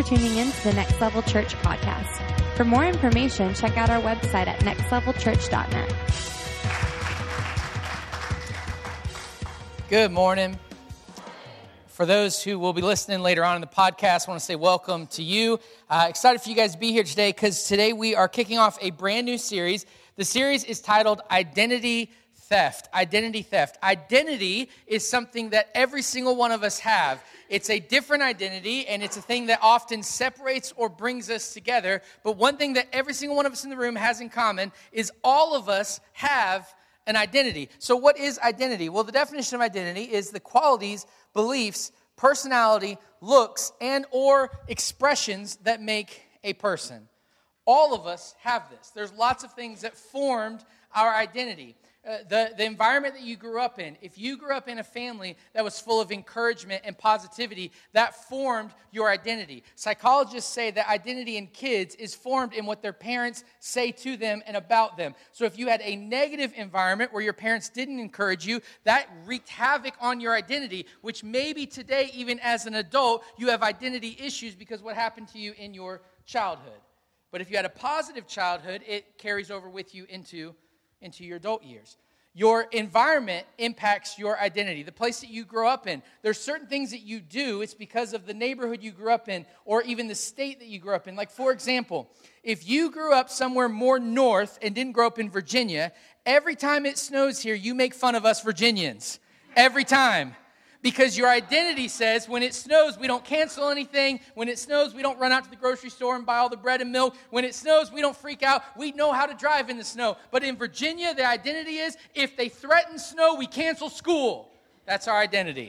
tuning in to the Next Level Church podcast. For more information, check out our website at nextlevelchurch.net. Good morning. For those who will be listening later on in the podcast, I want to say welcome to you. Excited for you guys to be here today because today we are kicking off a brand new series. The series is titled Identity Theft. Identity Theft. Identity is something that every single one of us have. It's a different identity, and it's a thing that often separates or brings us together. But one thing that every single one of us in the room has in common is all of us have an identity. So what is identity? Well, the definition of identity is the qualities, beliefs, personality, looks, and or expressions that make a person. All of us have this. There's lots of things that formed our identity. The environment that you grew up in, if you grew up in a family that was full of encouragement and positivity, that formed your identity. Psychologists say that identity in kids is formed in what their parents say to them and about them. So if you had a negative environment where your parents didn't encourage you, that wreaked havoc on your identity, which maybe today, even as an adult, you have identity issues because what happened to you in your childhood. But if you had a positive childhood, it carries over with you into your adult years. Your environment impacts your identity, the place that you grow up in. There's certain things that you do, it's because of the neighborhood you grew up in or even the state that you grew up in. Like, for example, if you grew up somewhere more north and didn't grow up in Virginia, every time it snows here, you make fun of us Virginians. Every time. Because your identity says when it snows, we don't cancel anything. When it snows, we don't run out to the grocery store and buy all the bread and milk. When it snows, we don't freak out. We know how to drive in the snow. But in Virginia, the identity is if they threaten snow, we cancel school. That's our identity.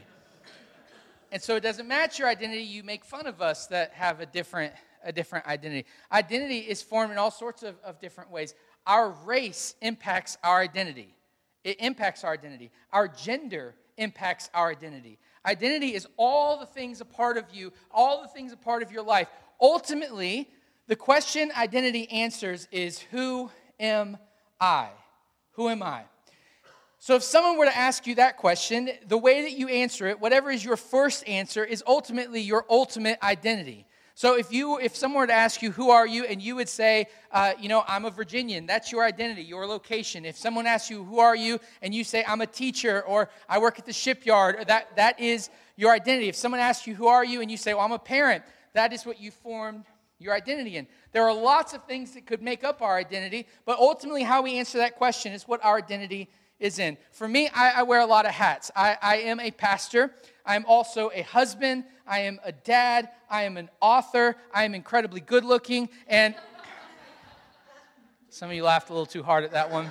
And so it doesn't match your identity. You make fun of us that have a different identity. Identity is formed in all sorts of different ways. Our race impacts our identity. It impacts our identity. Our gender impacts our identity. Identity is all the things a part of you, all the things a part of your life. Ultimately, the question identity answers is, who am I? Who am I? So if someone were to ask you that question, the way that you answer it, whatever is your first answer, is ultimately your ultimate identity. So if someone were to ask you, who are you? And you would say, I'm a Virginian. That's your identity, your location. If someone asks you, who are you? And you say, I'm a teacher, or I work at the shipyard, that is your identity. If someone asks you, who are you? And you say, well, I'm a parent. That is what you formed your identity in. There are lots of things that could make up our identity, but ultimately how we answer that question is what our identity is in. For me, I wear a lot of hats. I am a pastor. I am also a husband. I am a dad. I am an author. I am incredibly good looking. And some of you laughed a little too hard at that one.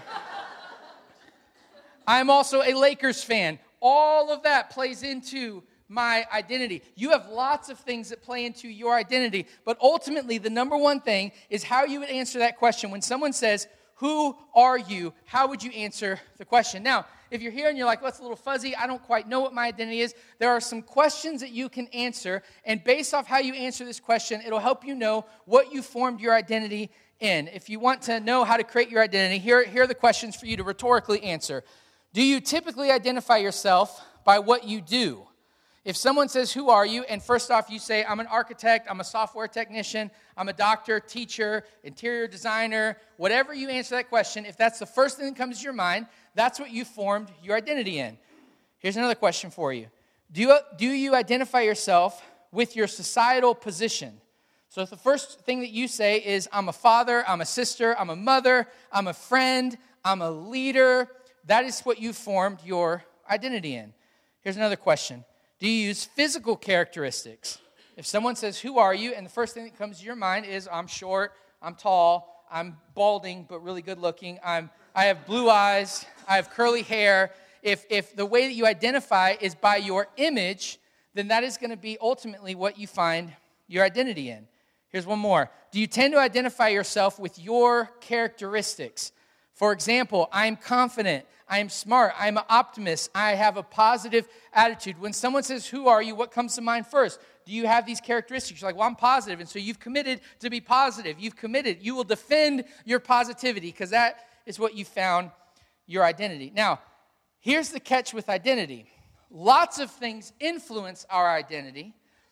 I am also a Lakers fan. All of that plays into my identity. You have lots of things that play into your identity, but ultimately the number one thing is how you would answer that question. When someone says, who are you? How would you answer the question? Now, if you're here and you're like, well, that's a little fuzzy, I don't quite know what my identity is, there are some questions that you can answer, and based off how you answer this question, it'll help you know what you formed your identity in. If you want to know how to create your identity, here are the questions for you to rhetorically answer. Do you typically identify yourself by what you do? If someone says, who are you? And first off, you say, I'm an architect, I'm a software technician, I'm a doctor, teacher, interior designer, whatever you answer that question, if that's the first thing that comes to your mind, that's what you formed your identity in. Here's another question for you. Do you identify yourself with your societal position? So if the first thing that you say is, I'm a father, I'm a sister, I'm a mother, I'm a friend, I'm a leader, that is what you formed your identity in. Here's another question. Do you use physical characteristics? If someone says, who are you? And the first thing that comes to your mind is, I'm short, I'm tall, I'm balding, but really good looking. I have blue eyes, I have curly hair. If the way that you identify is by your image, then that is going to be ultimately what you find your identity in. Here's one more. Do you tend to identify yourself with your characteristics? For example, I'm confident, I'm smart, I'm an optimist, I have a positive attitude. When someone says, who are you, what comes to mind first? Do you have these characteristics? You're like, well, I'm positive, and so you've committed to be positive. You've committed. You will defend your positivity because that is what you found your identity. Now, here's the catch with identity. Lots of things influence our identity,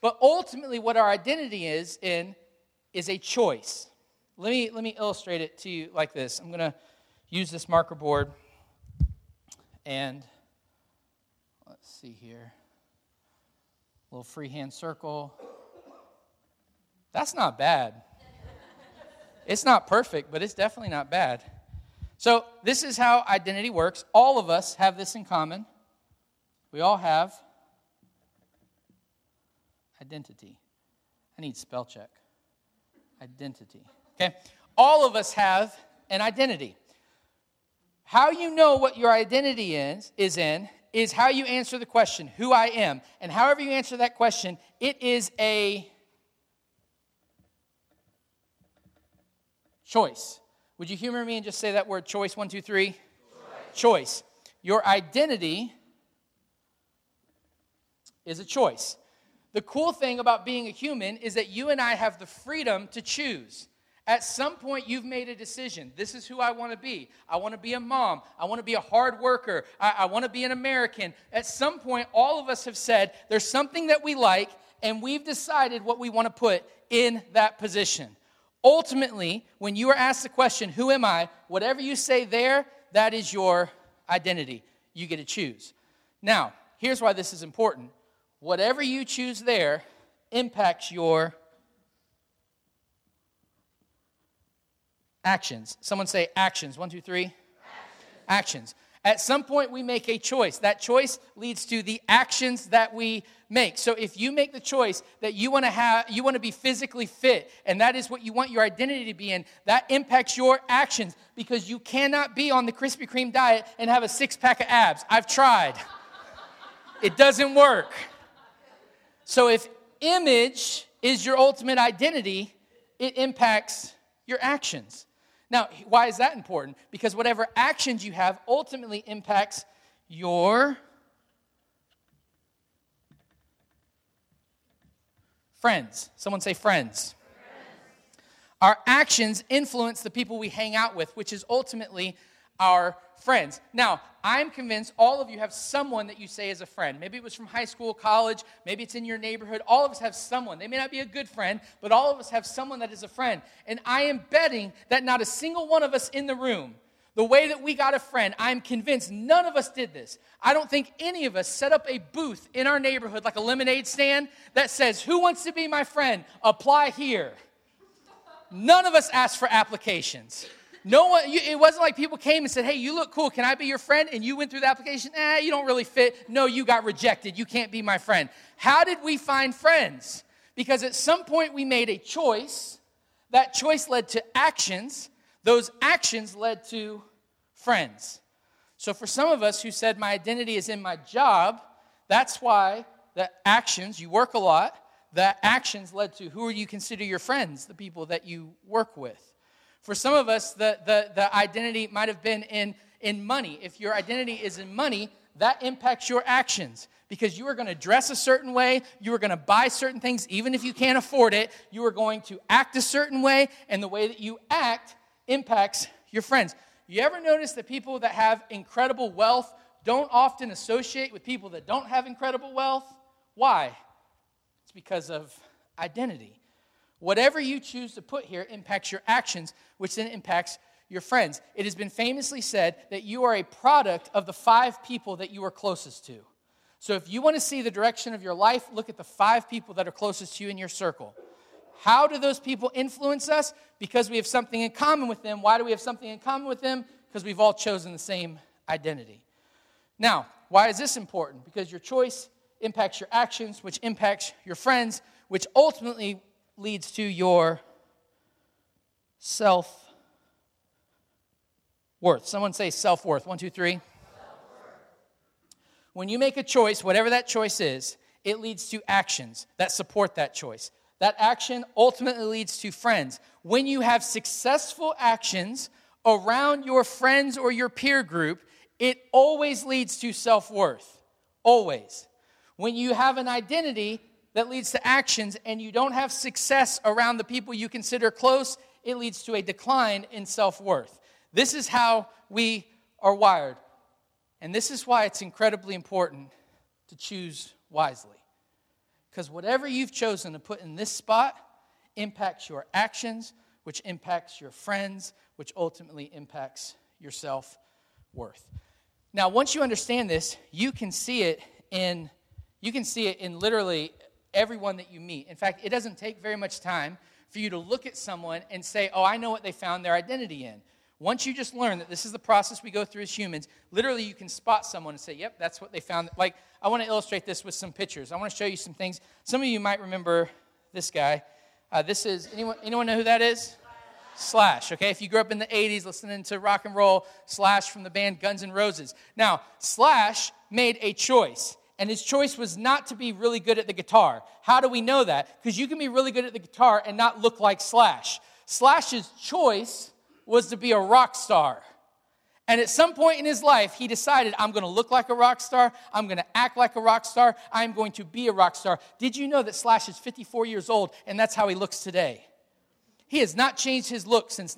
But ultimately, what our identity is a choice. Let me illustrate it to you like this. I'm going to use this marker board, and let's see here. A little freehand circle. That's not bad. It's not perfect, but it's definitely not bad. So this is how identity works. All of us have this in common. We all have identity. I need spell check. Identity. Okay? All of us have an identity. How you know what your identity is how you answer the question, who I am. And however you answer that question, it is a choice. Would you humor me and just say that word choice? 1, 2, 3. Choice. Your identity is a choice. The cool thing about being a human is that you and I have the freedom to choose. At some point, you've made a decision. This is who I want to be. I want to be a mom. I want to be a hard worker. I want to be an American. At some point, all of us have said there's something that we like, and we've decided what we want to put in that position. Ultimately, when you are asked the question, who am I? Whatever you say there, that is your identity. You get to choose. Now, here's why this is important. Whatever you choose there impacts your actions. Someone say actions. 1, 2, 3. Actions. At some point, we make a choice. That choice leads to the actions that we make. So if you make the choice that you want to be physically fit, and that is what you want your identity to be in, that impacts your actions, because you cannot be on the Krispy Kreme diet and have a 6-pack of abs. I've tried. It doesn't work. So if image is your ultimate identity, it impacts your actions. Now, why is that important? Because whatever actions you have ultimately impacts your friends. Someone say friends. Our actions influence the people we hang out with, which is ultimately our friends. Now, I'm convinced all of you have someone that you say is a friend. Maybe it was from high school, college, maybe it's in your neighborhood. All of us have someone. They may not be a good friend, but all of us have someone that is a friend. And I am betting that not a single one of us in the room, the way that we got a friend, I'm convinced none of us did this. I don't think any of us set up a booth in our neighborhood like a lemonade stand that says, who wants to be my friend? Apply here. None of us asked for applications. No one. It wasn't like people came and said, hey, you look cool. Can I be your friend? And you went through the application. You don't really fit. No, you got rejected. You can't be my friend. How did we find friends? Because at some point we made a choice. That choice led to actions. Those actions led to friends. So for some of us who said my identity is in my job, that's why the actions, you work a lot, the actions led to who you consider your friends, the people that you work with. For some of us, the identity might have been in money. If your identity is in money, that impacts your actions, because you are going to dress a certain way, you are going to buy certain things, even if you can't afford it, you are going to act a certain way, and the way that you act impacts your friends. You ever notice that people that have incredible wealth don't often associate with people that don't have incredible wealth? Why? It's because of identity. Whatever you choose to put here impacts your actions, which then impacts your friends. It has been famously said that you are a product of the 5 people that you are closest to. So if you want to see the direction of your life, look at the 5 people that are closest to you in your circle. How do those people influence us? Because we have something in common with them. Why do we have something in common with them? Because we've all chosen the same identity. Now, why is this important? Because your choice impacts your actions, which impacts your friends, which ultimately leads to your self-worth. Someone say self-worth. 1, 2, 3. When you make a choice, whatever that choice is, it leads to actions that support that choice. That action ultimately leads to friends. When you have successful actions around your friends or your peer group, it always leads to self-worth. Always. When you have an identity that leads to actions and you don't have success around the people you consider close, it leads to a decline in self-worth. This is how we are wired. And this is why it's incredibly important to choose wisely. Because whatever you've chosen to put in this spot impacts your actions, which impacts your friends, which ultimately impacts your self-worth. Now, once you understand this, you can see it in literally everyone that you meet. In fact, it doesn't take very much time for you to look at someone and say, oh, I know what they found their identity in. Once you just learn that this is the process we go through as humans, literally you can spot someone and say, yep, that's what they found. Like, I want to illustrate this with some pictures. I want to show you some things. Some of you might remember this guy. This is, anyone know who that is? Slash, okay? If you grew up in the 80s listening to rock and roll, Slash from the band Guns N' Roses. Now, Slash made a choice, and his choice was not to be really good at the guitar. How do we know that? Because you can be really good at the guitar and not look like Slash. Slash's choice was to be a rock star. And at some point in his life, he decided, I'm going to look like a rock star. I'm going to act like a rock star. I'm going to be a rock star. Did you know that Slash is 54 years old, and that's how he looks today? He has not changed his look since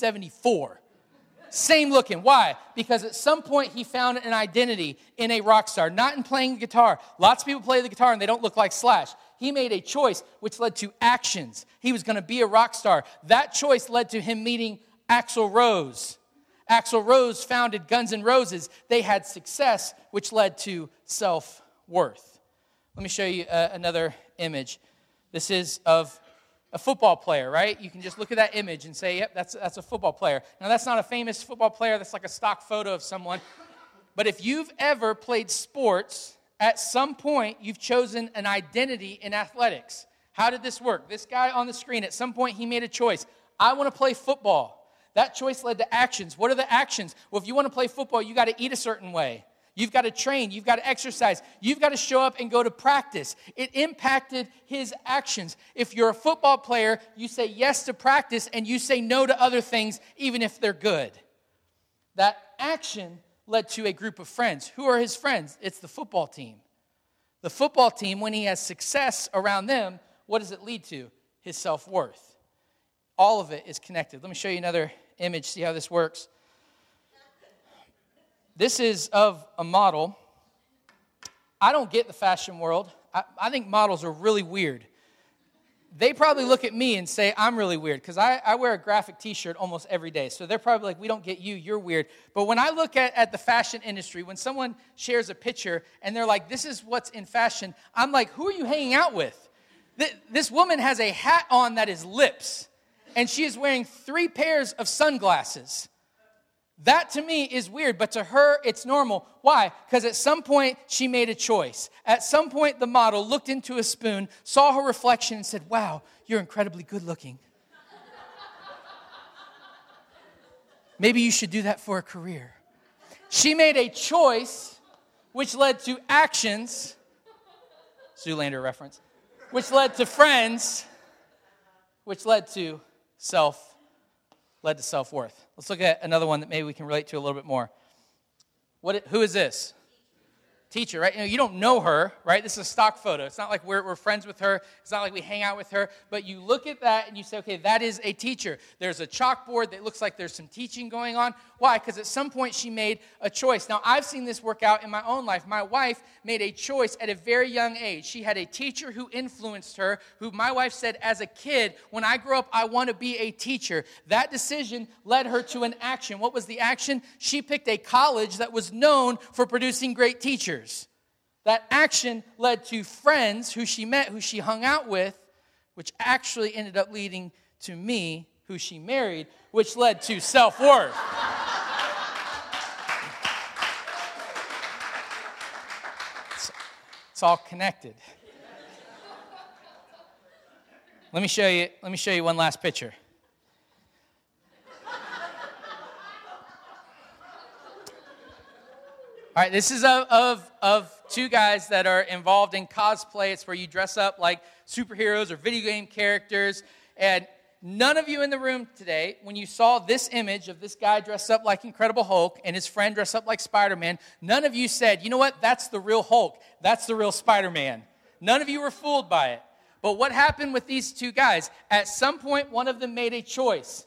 1974. Same looking. Why? Because at some point, he found an identity in a rock star, not in playing the guitar. Lots of people play the guitar, and they don't look like Slash. He made a choice which led to actions. He was going to be a rock star. That choice led to him meeting Axl Rose. Axl Rose founded Guns N' Roses. They had success, which led to self-worth. Let me show you another image. This is of a football player, right? You can just look at that image and say, yep, that's a football player. Now, that's not a famous football player. That's like a stock photo of someone. But if you've ever played sports, at some point, you've chosen an identity in athletics. How did this work? This guy on the screen, at some point, he made a choice. I want to play football. That choice led to actions. What are the actions? Well, if you want to play football, you got to eat a certain way. You've got to train. You've got to exercise. You've got to show up and go to practice. It impacted his actions. If you're a football player, you say yes to practice and you say no to other things, even if they're good. That action led to a group of friends. Who are his friends? It's the football team. The football team, when he has success around them, what does it lead to? His self-worth. All of it is connected. Let me show you another image, see how this works. This is of a model. I don't get the fashion world. I think models are really weird. They probably look at me and say, I'm really weird, because I wear a graphic t-shirt almost every day. So they're probably like, we don't get you, you're weird. But when I look at the fashion industry, when someone shares a picture and they're like, this is what's in fashion, I'm like, who are you hanging out with? This woman has a hat on that is lips. And she is wearing 3 pairs of sunglasses. That to me is weird, but to her, it's normal. Why? Because at some point, she made a choice. At some point, the model looked into a spoon, saw her reflection, and said, wow, you're incredibly good looking. Maybe you should do that for a career. She made a choice, which led to actions, Zoolander reference, which led to friends, which led to self-worth. Let's look at another one that maybe we can relate to a little bit more. Who is this? Teacher, right? You don't know her, right? This is a stock photo. It's not like we're friends with her. It's not like we hang out with her. But you look at that and you say, okay, that is a teacher. There's a chalkboard that looks like there's some teaching going on. Why? Because at some point she made a choice. Now, I've seen this work out in my own life. My wife made a choice at a very young age. She had a teacher who influenced her, who my wife said, as a kid, when I grow up, I want to be a teacher. That decision led her to an action. What was the action? She picked a college that was known for producing great teachers. That action led to friends who she met, who she hung out with, which actually ended up leading to me, who she married, which led to self-worth. It's all connected. Let me show you one last picture. All right, this is of 2 guys that are involved in cosplay. It's where you dress up like superheroes or video game characters. And none of you in the room today, when you saw this image of this guy dressed up like Incredible Hulk and his friend dressed up like Spider-Man, none of you said, you know what, that's the real Hulk. That's the real Spider-Man. None of you were fooled by it. But what happened with these 2 guys? At some point, one of them made a choice.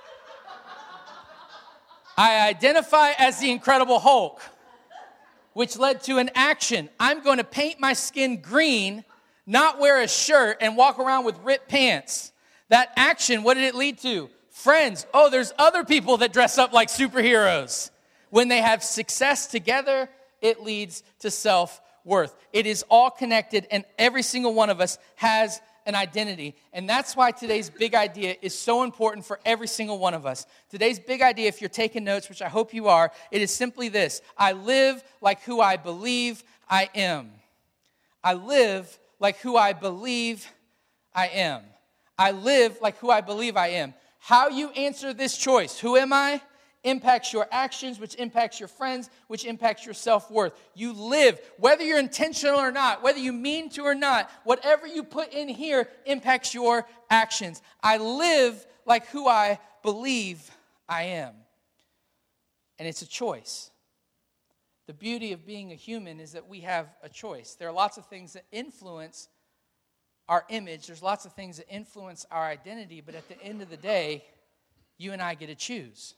I identify as the Incredible Hulk, which led to an action. I'm going to paint my skin green, not wear a shirt and walk around with ripped pants. That action, what did it lead to? Friends. Oh, there's other people that dress up like superheroes. When they have success together, it leads to self-worth. It is all connected, and every single one of us has an identity. And that's why today's big idea is so important for every single one of us. Today's big idea, if you're taking notes, which I hope you are, it is simply this: I live like who I believe I am. I live like who I believe I am. I live like who I believe I am. How you answer this choice, who am I, impacts your actions, which impacts your friends, which impacts your self-worth. You live, whether you're intentional or not, whether you mean to or not, whatever you put in here impacts your actions. I live like who I believe I am. And it's a choice. The beauty of being a human is that we have a choice. There are lots of things that influence our image. There's lots of things that influence our identity, but at the end of the day, you and I get to choose.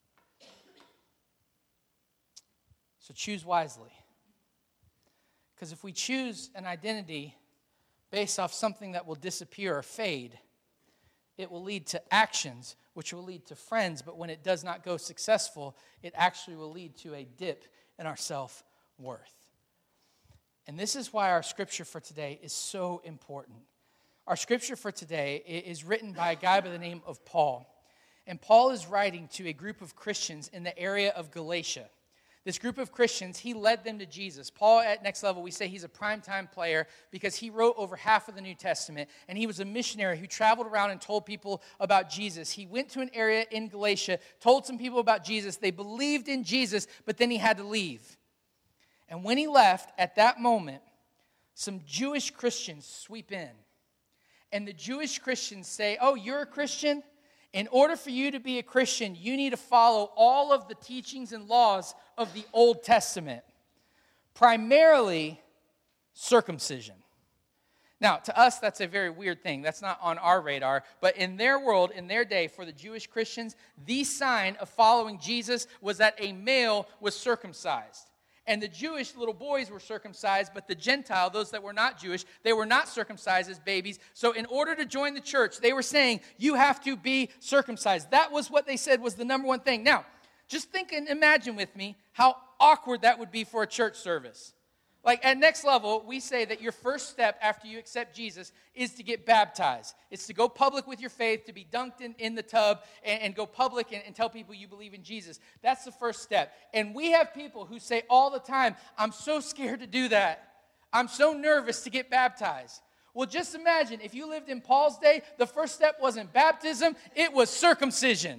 So choose wisely. Because if we choose an identity based off something that will disappear or fade, it will lead to actions, which will lead to friends, but when it does not go successful, it actually will lead to a dip in our self-worth. And this is why our scripture for today is so important. Our scripture for today is written by a guy by the name of Paul. And Paul is writing to a group of Christians in the area of Galatia. This group of Christians, he led them to Jesus. Paul, at Next Level, we say he's a primetime player because he wrote over half of the New Testament, and he was a missionary who traveled around and told people about Jesus. He went to an area in Galatia, told some people about Jesus. They believed in Jesus, but then he had to leave. And when he left, at that moment, some Jewish Christians sweep in. And the Jewish Christians say, oh, you're a Christian? In order for you to be a Christian, you need to follow all of the teachings and laws of the Old Testament. Primarily, circumcision. Now, to us, that's a very weird thing. That's not on our radar. But in their world, in their day, for the Jewish Christians, the sign of following Jesus was that a male was circumcised. And the Jewish little boys were circumcised, but the Gentile, those that were not Jewish, they were not circumcised as babies. So in order to join the church, they were saying, you have to be circumcised. That was what they said was the number one thing. Now, just think and imagine with me how awkward that would be for a church service. Like at Next Level, we say that your first step after you accept Jesus is to get baptized. It's to go public with your faith, to be dunked in the tub, and go public and tell people you believe in Jesus. That's the first step. And we have people who say all the time, I'm so scared to do that. I'm so nervous to get baptized. Well, just imagine if you lived in Paul's day, the first step wasn't baptism, it was circumcision.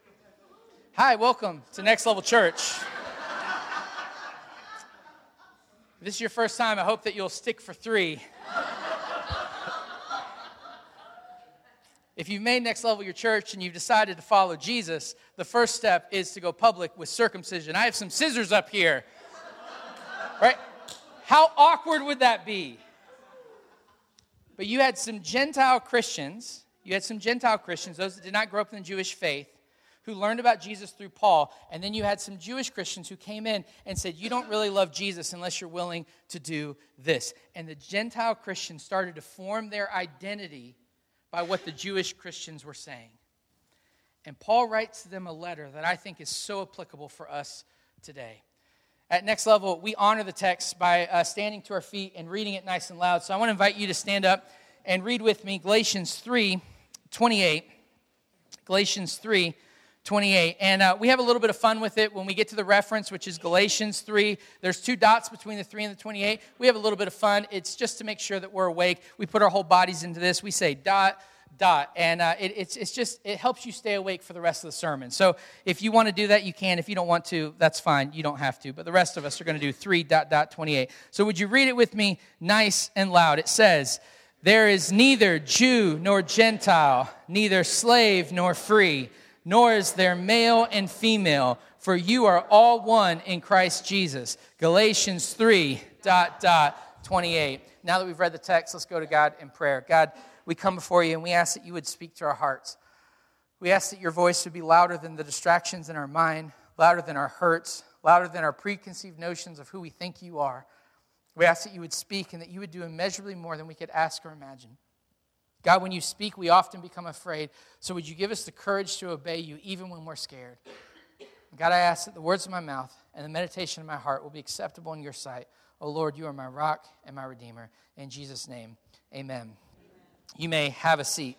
Hi, welcome to Next Level Church. If this is your first time, I hope that you'll stick for 3. If you've made Next Level your church and you've decided to follow Jesus, the first step is to go public with circumcision. I have some scissors up here. Right? How awkward would that be? But you had some Gentile Christians, those that did not grow up in the Jewish faith, who learned about Jesus through Paul, and then you had some Jewish Christians who came in and said, you don't really love Jesus unless you're willing to do this. And the Gentile Christians started to form their identity by what the Jewish Christians were saying. And Paul writes to them a letter that I think is so applicable for us today. At Next Level, we honor the text by standing to our feet and reading it nice and loud. So I want to invite you to stand up and read with me Galatians 3:28. Galatians 3:28. And we have a little bit of fun with it when we get to the reference, which is Galatians 3. There's 2 dots between the 3 and the 28. We have a little bit of fun. It's just to make sure that we're awake. We put our whole bodies into this. We say dot, dot. And it helps you stay awake for the rest of the sermon. So if you want to do that, you can. If you don't want to, that's fine. You don't have to. But the rest of us are going to do 3:28. So would you read it with me nice and loud? It says, there is neither Jew nor Gentile, neither slave nor free, nor is there male and female, for you are all one in Christ Jesus. Galatians 3:28. Now that we've read the text, let's go to God in prayer. God, we come before you and we ask that you would speak to our hearts. We ask that your voice would be louder than the distractions in our mind, louder than our hurts, louder than our preconceived notions of who we think you are. We ask that you would speak and that you would do immeasurably more than we could ask or imagine. God, when you speak, we often become afraid. So would you give us the courage to obey you even when we're scared? God, I ask that the words of my mouth and the meditation of my heart will be acceptable in your sight. Oh Lord, you are my rock and my redeemer. In Jesus' name, amen. You may have a seat.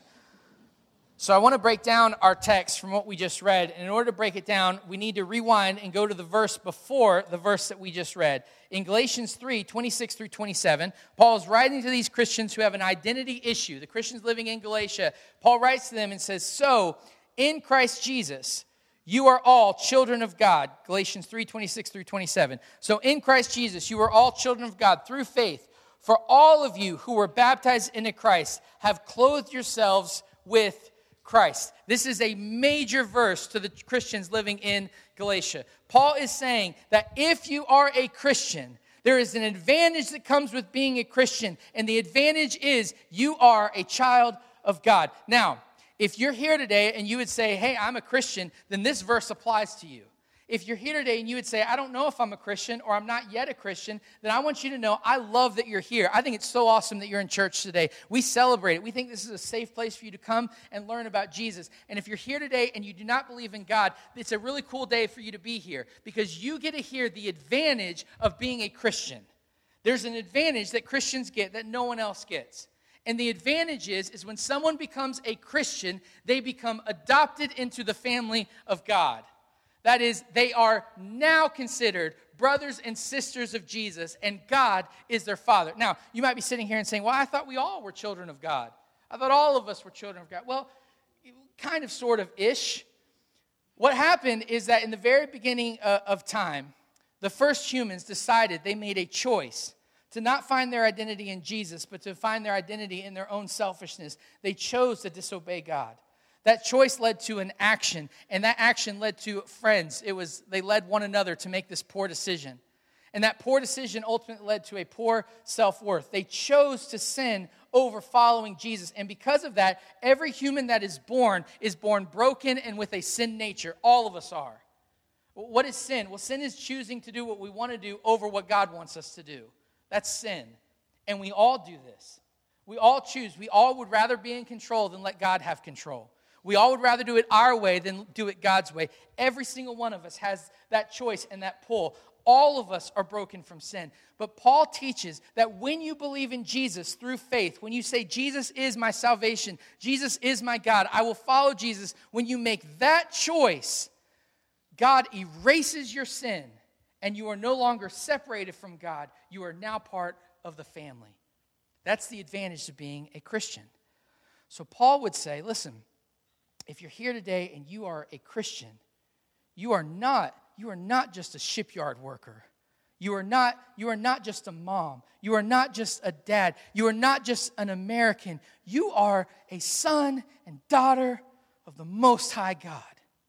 So I want to break down our text from what we just read. And in order to break it down, we need to rewind and go to the verse before the verse that we just read. In Galatians 3, 26 through 27, Paul is writing to these Christians who have an identity issue, the Christians living in Galatia. Paul writes to them and says, so, in Christ Jesus, you are all children of God. Galatians 3, 26 through 27. So in Christ Jesus, you are all children of God through faith. For all of you who were baptized into Christ have clothed yourselves with Christ. This is a major verse to the Christians living in Galatia. Paul is saying that if you are a Christian, there is an advantage that comes with being a Christian, and the advantage is you are a child of God. Now, if you're here today and you would say, hey, I'm a Christian, then this verse applies to you. If you're here today and you would say, I don't know if I'm a Christian or I'm not yet a Christian, then I want you to know I love that you're here. I think it's so awesome that you're in church today. We celebrate it. We think this is a safe place for you to come and learn about Jesus. And if you're here today and you do not believe in God, it's a really cool day for you to be here because you get to hear the advantage of being a Christian. There's an advantage that Christians get that no one else gets. And the advantage is when someone becomes a Christian, they become adopted into the family of God. That is, they are now considered brothers and sisters of Jesus, and God is their Father. Now, you might be sitting here and saying, well, I thought we all were children of God. I thought all of us were children of God. Well, kind of, sort of-ish. What happened is that in the very beginning of time, the first humans decided they made a choice to not find their identity in Jesus, but to find their identity in their own selfishness. They chose to disobey God. That choice led to an action, and that action led to friends. They led one another to make this poor decision. And that poor decision ultimately led to a poor self-worth. They chose to sin over following Jesus. And because of that, every human that is born broken and with a sin nature. All of us are. What is sin? Well, sin is choosing to do what we want to do over what God wants us to do. That's sin. And we all do this. We all choose. We all would rather be in control than let God have control. We all would rather do it our way than do it God's way. Every single one of us has that choice and that pull. All of us are broken from sin. But Paul teaches that when you believe in Jesus through faith, when you say, Jesus is my salvation, Jesus is my God, I will follow Jesus, when you make that choice, God erases your sin, and you are no longer separated from God. You are now part of the family. That's the advantage of being a Christian. So Paul would say, listen, if you're here today and you are a Christian, you are not just a shipyard worker. You are not just a mom. You are not just a dad. You are not just an American. You are a son and daughter of the Most High God.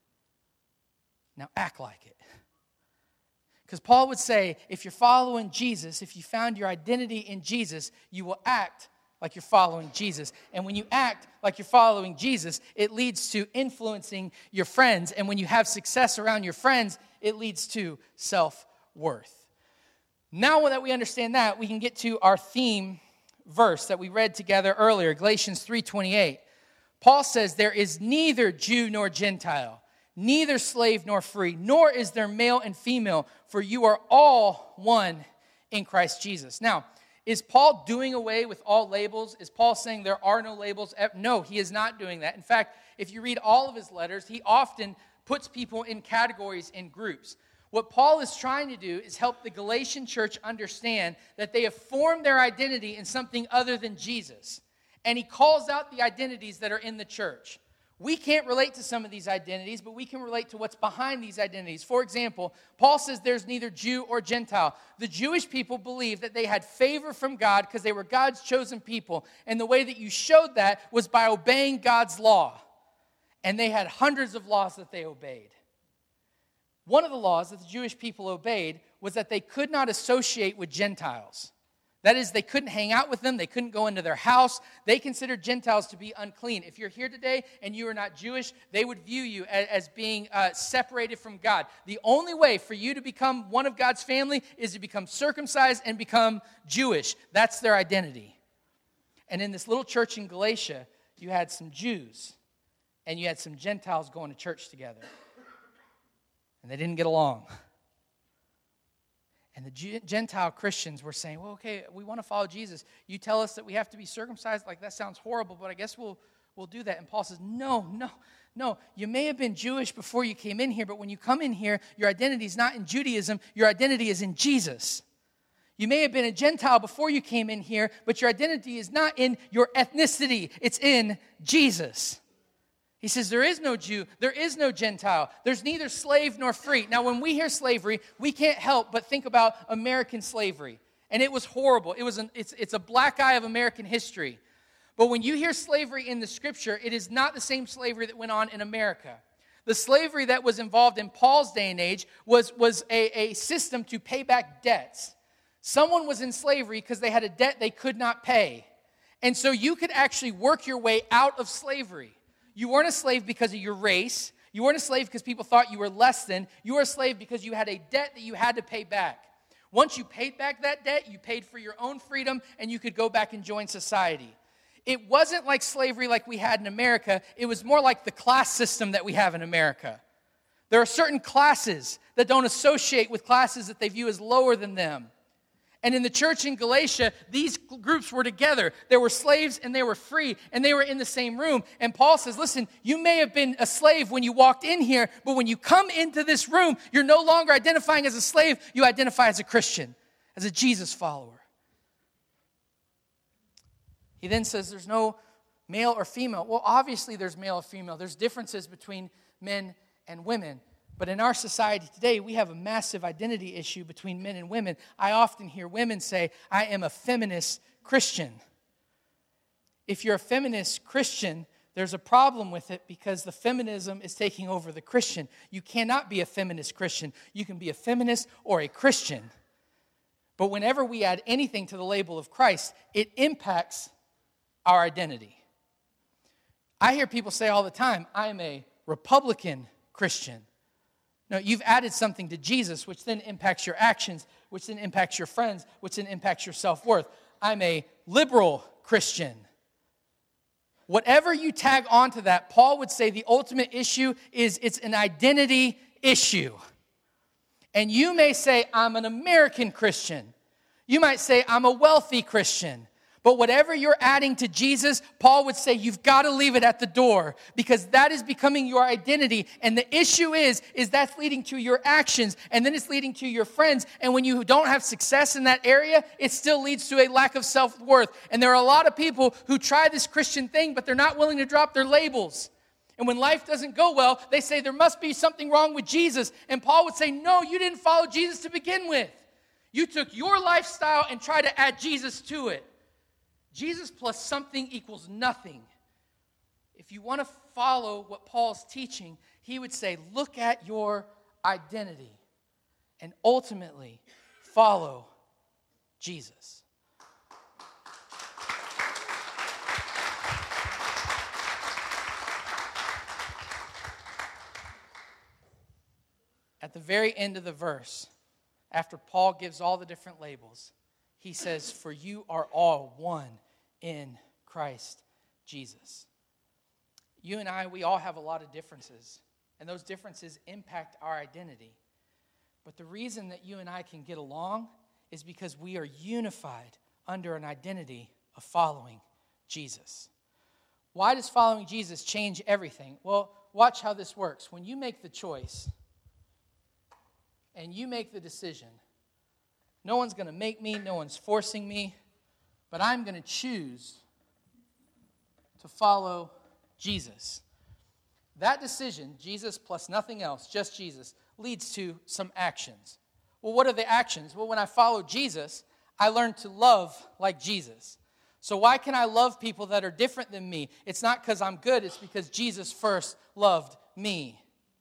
Now act like it. Because Paul would say, if you're following Jesus, if you found your identity in Jesus, you will act like you're following Jesus. And when you act like you're following Jesus, it leads to influencing your friends. And when you have success around your friends, it leads to self-worth. Now that we understand that, we can get to our theme verse that we read together earlier, Galatians 3:28. Paul says, there is neither Jew nor Gentile, neither slave nor free, nor is there male and female, for you are all one in Christ Jesus. Now, is Paul doing away with all labels? Is Paul saying there are no labels? No, he is not doing that. In fact, if you read all of his letters, he often puts people in categories, in groups. What Paul is trying to do is help the Galatian church understand that they have formed their identity in something other than Jesus. And he calls out the identities that are in the church. We can't relate to some of these identities, but we can relate to what's behind these identities. For example, Paul says there's neither Jew or Gentile. The Jewish people believed that they had favor from God because they were God's chosen people. And the way that you showed that was by obeying God's law. And they had hundreds of laws that they obeyed. One of the laws that the Jewish people obeyed was that they could not associate with Gentiles. That is, they couldn't hang out with them. They couldn't go into their house. They considered Gentiles to be unclean. If you're here today and you are not Jewish, they would view you as being separated from God. The only way for you to become one of God's family is to become circumcised and become Jewish. That's their identity. And in this little church in Galatia, you had some Jews and you had some Gentiles going to church together. And they didn't get along. And the Gentile Christians were saying, well, okay, we want to follow Jesus. You tell us that we have to be circumcised? Like, that sounds horrible, but I guess we'll do that. And Paul says, no. You may have been Jewish before you came in here, but when you come in here, your identity is not in Judaism. Your identity is in Jesus. You may have been a Gentile before you came in here, but your identity is not in your ethnicity. It's in Jesus. He says, there is no Jew, there is no Gentile, there's neither slave nor free. Now, when we hear slavery, we can't help but think about American slavery. And it was horrible. It's a black eye of American history. But when you hear slavery in the Scripture, it is not the same slavery that went on in America. The slavery that was involved in Paul's day and age was a system to pay back debts. Someone was in slavery because they had a debt they could not pay. And so you could actually work your way out of slavery. You weren't a slave because of your race. You weren't a slave because people thought you were less than. You were a slave because you had a debt that you had to pay back. Once you paid back that debt, you paid for your own freedom, and you could go back and join society. It wasn't like slavery like we had in America. It was more like the class system that we have in America. There are certain classes that don't associate with classes that they view as lower than them. And in the church in Galatia, these groups were together. There were slaves and they were free, and they were in the same room. And Paul says, listen, you may have been a slave when you walked in here, but when you come into this room, you're no longer identifying as a slave. You identify as a Christian, as a Jesus follower. He then says there's no male or female. Well, obviously there's male or female. There's differences between men and women. But in our society today, we have a massive identity issue between men and women. I often hear women say, I am a feminist Christian. If you're a feminist Christian, there's a problem with it because the feminism is taking over the Christian. You cannot be a feminist Christian. You can be a feminist or a Christian. But whenever we add anything to the label of Christ, it impacts our identity. I hear people say all the time, I am a Republican Christian. No, you've added something to Jesus, which then impacts your actions, which then impacts your friends, which then impacts your self-worth. I'm a liberal Christian. Whatever you tag onto that, Paul would say the ultimate issue is it's an identity issue. And you may say, I'm an American Christian. You might say, I'm a wealthy Christian. But whatever you're adding to Jesus, Paul would say you've got to leave it at the door because that is becoming your identity. And the issue is that's leading to your actions, and then it's leading to your friends. And when you don't have success in that area, it still leads to a lack of self-worth. And there are a lot of people who try this Christian thing, but they're not willing to drop their labels. And when life doesn't go well, they say there must be something wrong with Jesus. And Paul would say, no, you didn't follow Jesus to begin with. You took your lifestyle and tried to add Jesus to it. Jesus plus something equals nothing. If you want to follow what Paul's teaching, he would say, look at your identity and ultimately follow Jesus. At the very end of the verse, after Paul gives all the different labels, he says, for you are all one in Christ Jesus. You and I, we all have a lot of differences, and those differences impact our identity. But the reason that you and I can get along is because we are unified under an identity of following Jesus. Why does following Jesus change everything? Well, watch how this works. When you make the choice and you make the decision, no one's going to make me, no one's forcing me, but I'm going to choose to follow Jesus. That decision, Jesus plus nothing else, just Jesus, leads to some actions. Well, what are the actions? Well, when I follow Jesus, I learn to love like Jesus. So why can I love people that are different than me? It's not because I'm good, it's because Jesus first loved me.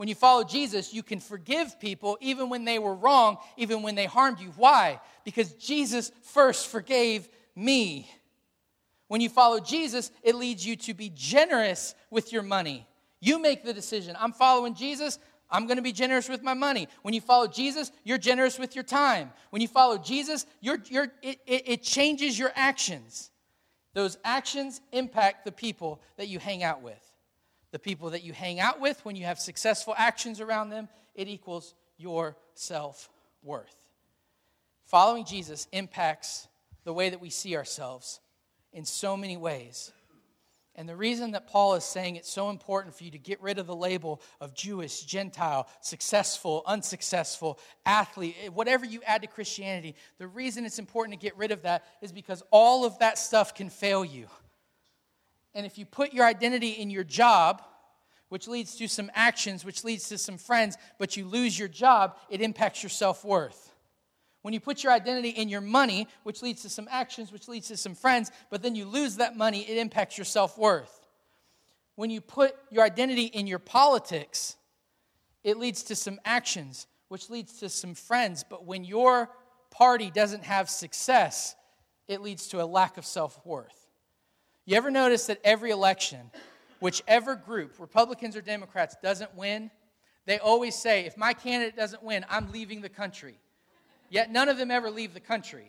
When you follow Jesus, you can forgive people even when they were wrong, even when they harmed you. Why? Because Jesus first forgave me. When you follow Jesus, it leads you to be generous with your money. You make the decision. I'm following Jesus. I'm going to be generous with my money. When you follow Jesus, you're generous with your time. When you follow Jesus, it changes your actions. Those actions impact the people that you hang out with. The people that you hang out with, when you have successful actions around them, it equals your self-worth. Following Jesus impacts the way that we see ourselves in so many ways. And the reason that Paul is saying it's so important for you to get rid of the label of Jewish, Gentile, successful, unsuccessful, athlete, whatever you add to Christianity, the reason it's important to get rid of that is because all of that stuff can fail you. And if you put your identity in your job, which leads to some actions, which leads to some friends, but you lose your job, it impacts your self-worth. When you put your identity in your money, which leads to some actions, which leads to some friends, but then you lose that money, it impacts your self-worth. When you put your identity in your politics, it leads to some actions, which leads to some friends, but when your party doesn't have success, it leads to a lack of self-worth. You ever notice that every election, whichever group, Republicans or Democrats, doesn't win, they always say, if my candidate doesn't win, I'm leaving the country. Yet none of them ever leave the country.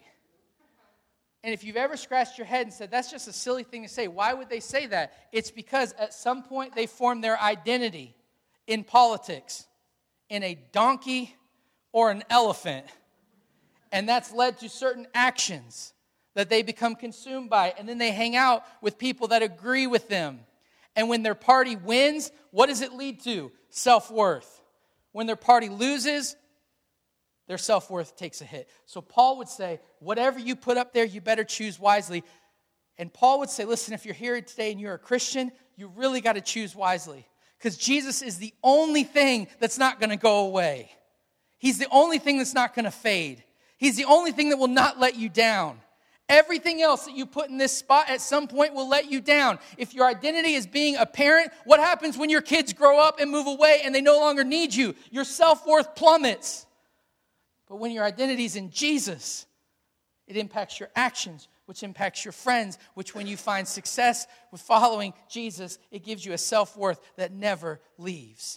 And if you've ever scratched your head and said, that's just a silly thing to say, why would they say that? It's because at some point they formed their identity in politics, in a donkey or an elephant. And that's led to certain actions that they become consumed by. And then they hang out with people that agree with them. And when their party wins, what does it lead to? Self-worth. When their party loses, their self-worth takes a hit. So Paul would say, whatever you put up there, you better choose wisely. And Paul would say, listen, if you're here today and you're a Christian, you really got to choose wisely. Because Jesus is the only thing that's not going to go away. He's the only thing that's not going to fade. He's the only thing that will not let you down. Everything else that you put in this spot at some point will let you down. If your identity is being a parent, what happens when your kids grow up and move away and they no longer need you? Your self-worth plummets. But when your identity is in Jesus, it impacts your actions, which impacts your friends, which when you find success with following Jesus, it gives you a self-worth that never leaves.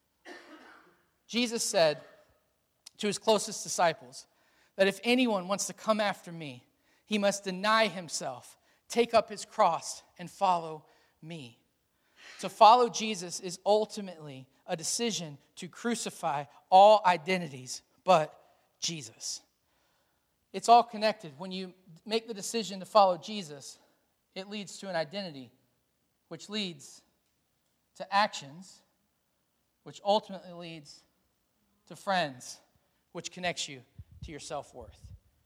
Jesus said to his closest disciples that if anyone wants to come after me, he must deny himself, take up his cross, and follow me. To follow Jesus is ultimately a decision to crucify all identities but Jesus. It's all connected. When you make the decision to follow Jesus, it leads to an identity, which leads to actions, which ultimately leads to friends, which connects you to your self-worth.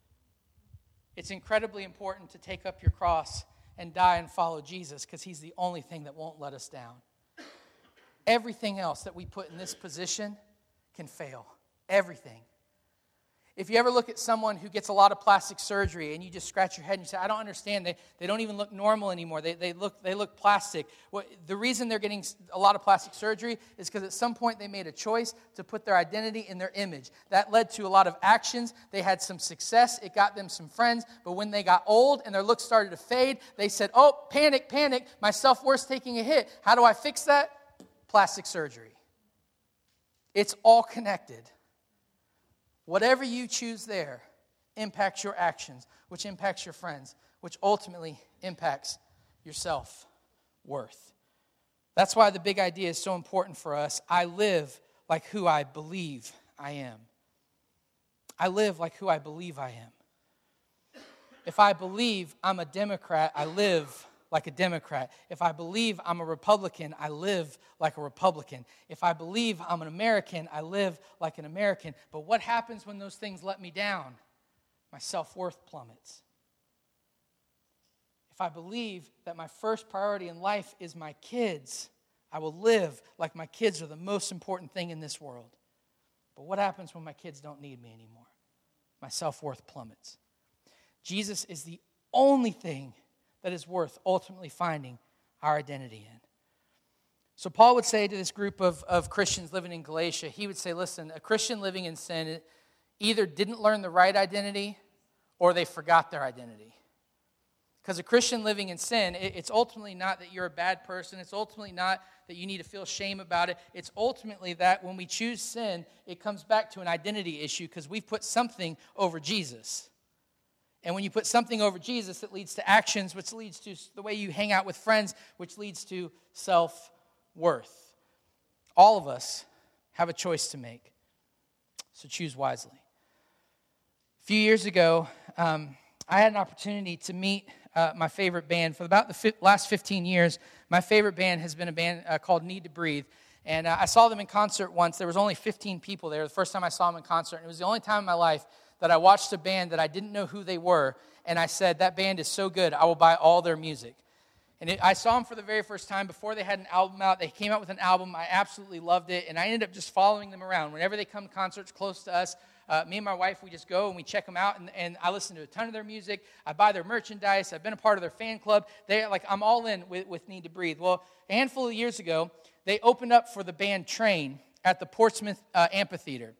It's incredibly important to take up your cross and die and follow Jesus because he's the only thing that won't let us down. Everything else that we put in this position can fail. Everything. If you ever look at someone who gets a lot of plastic surgery and you just scratch your head and you say, I don't understand, they don't even look normal anymore. They look plastic. Well, the reason they're getting a lot of plastic surgery is because at some point they made a choice to put their identity in their image. That led to a lot of actions. They had some success. It got them some friends. But when they got old and their looks started to fade, they said, oh, panic, my self-worth's taking a hit. How do I fix that? Plastic surgery. It's all connected. Whatever you choose there impacts your actions, which impacts your friends, which ultimately impacts your self-worth. That's why the big idea is so important for us. I live like who I believe I am. I live like who I believe I am. If I believe I'm a Democrat, I live like a Democrat. If I believe I'm a Republican, I live like a Republican. If I believe I'm an American, I live like an American. But what happens when those things let me down? My self-worth plummets. If I believe that my first priority in life is my kids, I will live like my kids are the most important thing in this world. But what happens when my kids don't need me anymore? My self-worth plummets. Jesus is the only thing that is worth ultimately finding our identity in. So Paul would say to this group of Christians living in Galatia, he would say, listen, a Christian living in sin either didn't learn the right identity or they forgot their identity. Because a Christian living in sin, it's ultimately not that you're a bad person. It's ultimately not that you need to feel shame about it. It's ultimately that when we choose sin, it comes back to an identity issue because we've put something over Jesus. And when you put something over Jesus, it leads to actions, which leads to the way you hang out with friends, which leads to self-worth. All of us have a choice to make. So choose wisely. A few years ago, I had an opportunity to meet my favorite band. For about the last 15 years, my favorite band has been a band called Need to Breathe. And I saw them in concert once. There was only 15 people there the first time I saw them in concert. And it was the only time in my life that I watched a band that I didn't know who they were. And I said, that band is so good, I will buy all their music. And I saw them for the very first time before they had an album out. They came out with an album. I absolutely loved it. And I ended up just following them around. Whenever they come to concerts close to us, me and my wife, we just go and we check them out, and I listen to a ton of their music. I buy their merchandise. I've been a part of their fan club. I'm all in with Need to Breathe. Well, a handful of years ago, they opened up for the band Train at the Portsmouth Amphitheater.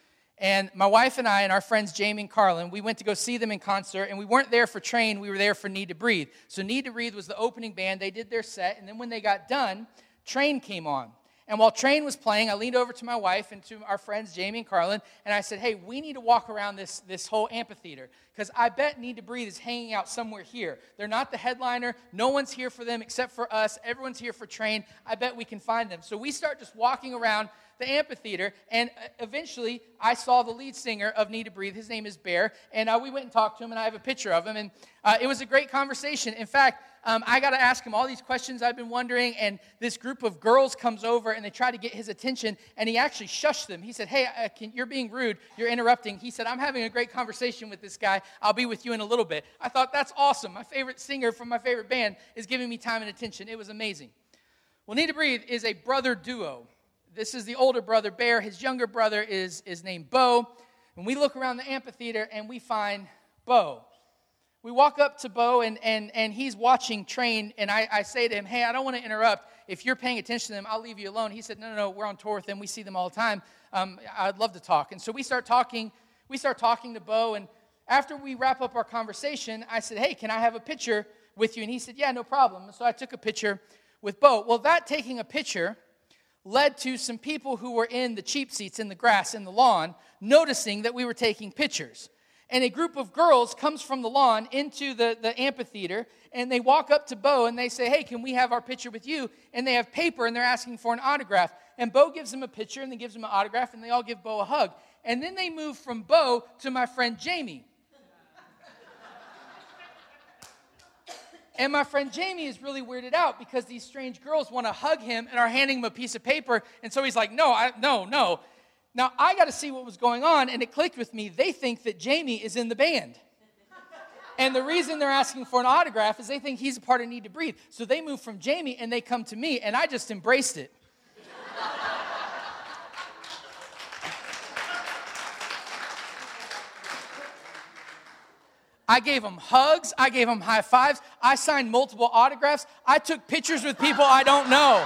And my wife and I and our friends Jamie and Carlin, we went to go see them in concert, and we weren't there for Train, we were there for Need to Breathe. So Need to Breathe was the opening band. They did their set, and then when they got done, Train came on. And while Train was playing, I leaned over to my wife and to our friends, Jamie and Carlin, and I said, hey, we need to walk around this whole amphitheater because I bet Need to Breathe is hanging out somewhere here. They're not the headliner. No one's here for them except for us. Everyone's here for Train. I bet we can find them. So we start just walking around the amphitheater, and eventually I saw the lead singer of Need to Breathe. His name is Bear, and we went and talked to him, and I have a picture of him, and it was a great conversation. In fact, I got to ask him all these questions I've been wondering, and this group of girls comes over, and they try to get his attention, and he actually shushed them. He said, hey, you're being rude. You're interrupting. He said, I'm having a great conversation with this guy. I'll be with you in a little bit. I thought, that's awesome. My favorite singer from my favorite band is giving me time and attention. It was amazing. Well, Need to Breathe is a brother duo. This is the older brother, Bear. His younger brother is named Bo. And we look around the amphitheater, and we find Bo. We walk up to Bo, and he's watching Train, and I say to him, hey, I don't want to interrupt. If you're paying attention to them, I'll leave you alone. He said, no, we're on tour with them. We see them all the time. I'd love to talk. And so we start talking to Bo, and after we wrap up our conversation, I said, hey, can I have a picture with you? And he said, yeah, no problem. And so I took a picture with Bo. Well, that taking a picture led to some people who were in the cheap seats in the grass in the lawn noticing that we were taking pictures. And a group of girls comes from the lawn into the amphitheater, and they walk up to Bo, and they say, hey, can we have our picture with you? And they have paper, and they're asking for an autograph. And Bo gives them a picture, and then gives them an autograph, and they all give Bo a hug. And then they move from Bo to my friend Jamie. And my friend Jamie is really weirded out because these strange girls want to hug him and are handing him a piece of paper. And so he's like, no. Now, I got to see what was going on, and it clicked with me. They think that Jamie is in the band. And the reason they're asking for an autograph is they think he's a part of Need to Breathe. So they move from Jamie, and they come to me, and I just embraced it. I gave them hugs. I gave them high fives. I signed multiple autographs. I took pictures with people I don't know.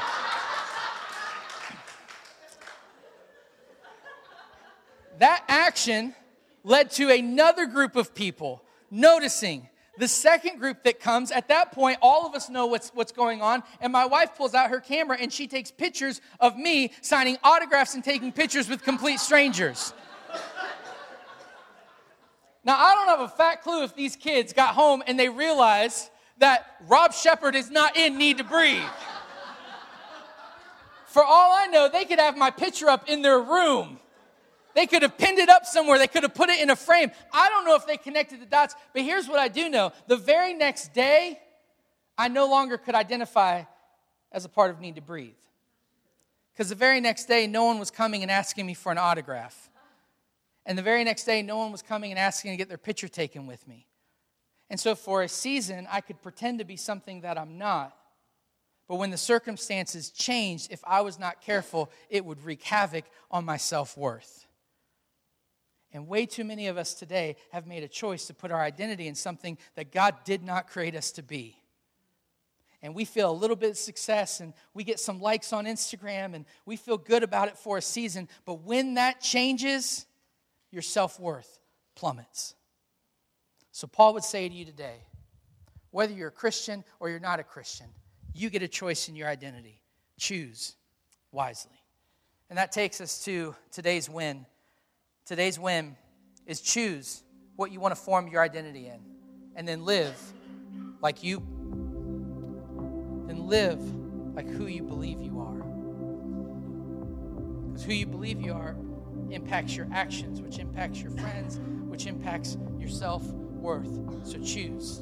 That action led to another group of people noticing. The second group that comes, at that point, all of us know what's going on, and my wife pulls out her camera, and she takes pictures of me signing autographs and taking pictures with complete strangers. Now, I don't have a fat clue if these kids got home and they realized that Rob Shepard is not in Need to Breathe. For all I know, they could have my picture up in their room. They could have pinned it up somewhere. They could have put it in a frame. I don't know if they connected the dots, but here's what I do know. The very next day, I no longer could identify as a part of Need to Breathe. Because the very next day, no one was coming and asking me for an autograph. And the very next day, no one was coming and asking to get their picture taken with me. And so for a season, I could pretend to be something that I'm not. But when the circumstances changed, if I was not careful, it would wreak havoc on my self-worth. And way too many of us today have made a choice to put our identity in something that God did not create us to be. and we feel a little bit of success and we get some likes on Instagram and we feel good about it for a season. But when that changes, your self-worth plummets. So Paul would say to you today, whether you're a Christian or you're not a Christian, you get a choice in your identity. Choose wisely. And that takes us to today's win. Today's win is choose what you want to form your identity in, and then live like who you believe you are. Because who you believe you are impacts your actions, which impacts your friends, which impacts your self-worth. So choose.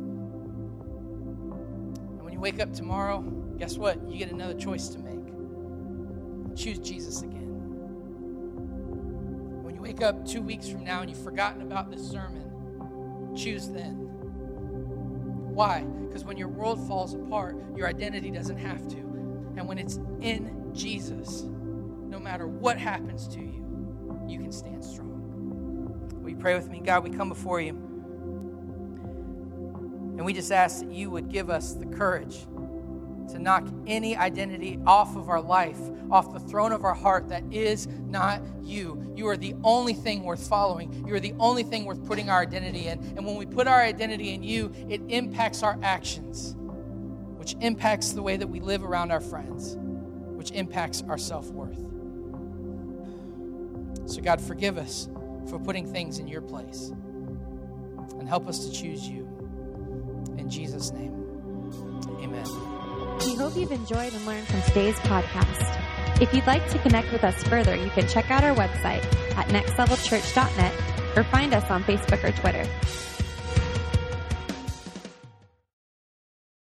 And when you wake up tomorrow, guess what? You get another choice to make. Choose Jesus again. When you wake up 2 weeks from now and you've forgotten about this sermon, choose then. Why? Because when your world falls apart, your identity doesn't have to. And when it's in Jesus, no matter what happens to you, you can stand strong. Will you pray with me? God, we come before you. And we just ask that you would give us the courage to knock any identity off of our life, off the throne of our heart that is not you. You are the only thing worth following. You are the only thing worth putting our identity in. And when we put our identity in you, it impacts our actions, which impacts the way that we live around our friends, which impacts our self-worth. So God, forgive us for putting things in your place and help us to choose you. In Jesus' name, amen. We hope you've enjoyed and learned from today's podcast. If you'd like to connect with us further, you can check out our website at nextlevelchurch.net or find us on Facebook or Twitter.